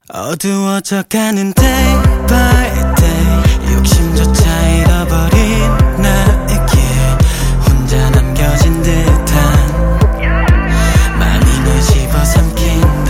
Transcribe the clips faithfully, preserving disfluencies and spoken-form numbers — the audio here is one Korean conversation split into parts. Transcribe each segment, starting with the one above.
어두워져가는 day by day 욕심조차 잃어버린 나에게 혼자 남겨진 듯한 마음을 집어삼킨다.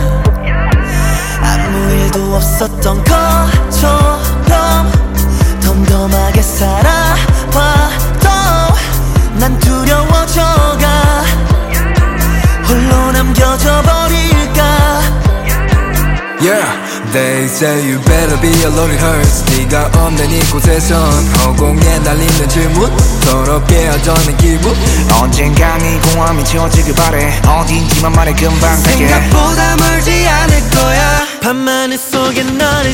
아무 일도 없었던 것처럼 덤덤하게 살아봐도 난 두려워져가 홀로 남겨져 버릴까. Yeah, they say you better be alone it hurts. 네가 없는 이곳에선 허공에 날리는 질문 더럽게 하자는 기분. 언젠간 이 공허함이 채워지길 바래. 어딘지만 말해 금방 갈게. 생각보다 멀지 않을 거야. 밤하늘 속에 너를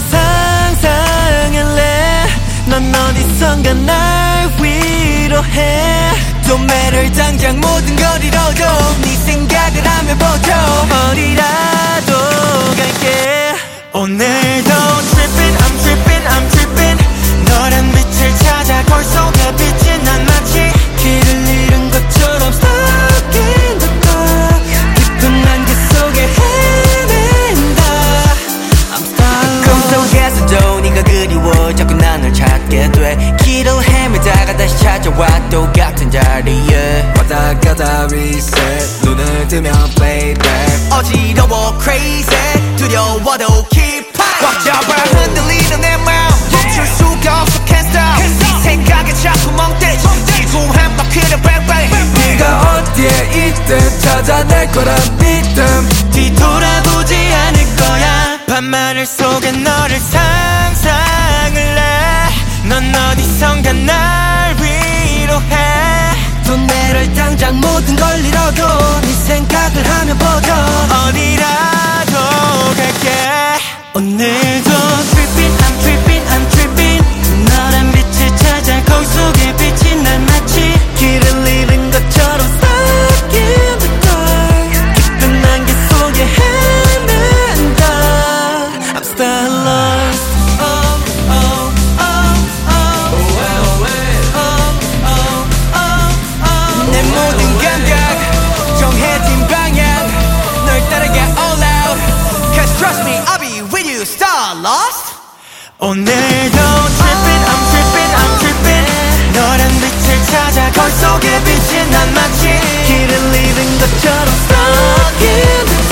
상상할래. 넌 어디선가 날 위로해. Don't matter 당장 모든 걸 잃어도 네 생각을 하며 버텨. 어디라도 갈게. 오늘도 trippin' I'm trippin' I'm trippin' 너란 빛을 찾아 거울 속에 비친 난 마치 길을 잃은 것처럼 stuck in the dark. 깊은 안개 속에 헤맨다. I'm stuck. 꿈속에서도 네가 그리워 자꾸 난 널 찾게 돼. 길을 헤매다가 다시 찾아와 똑같은 자리에 왔다 갔다 reset 눈을 뜨면 playback. 어지러워 crazy 두려워도 keep fight. 꽉 잡아 흔들리는 내 마음 멈출 수가 없어 can't stop. 네 생각에 자꾸 멍 때리지 지구한 바퀴를 뱅뱅. 네가 어디에 있든 찾아낼 거란 믿음. 뒤돌아보지 않을 거야. 밤하늘 속에 너를 상상할래. 넌 어디선가 날 위로해. Don't matter 당장 모든 걸 잃어도 네 생각을 하며 버텨. 어디라도 갈게. 오늘도 trippin' I'm trippin' I'm trippin' 너란 빛을 찾아 거울 속에 비친 난 마치 길을 잃은 것처럼 stuck in the dark. 깊은 안개 속에 헤맨다. I'm still lost. Oh, oh, oh, oh. Oh, oh, oh. 내 모든 감각 정해진 방향 널 따라가 all out. Cause trust me I'll be with you star lost. 오늘도 trippin' I'm trippin' I'm trippin' 너란 빛을 찾아 거울 속에 비친 난 마치 길을 잃은 것처럼 stuck in the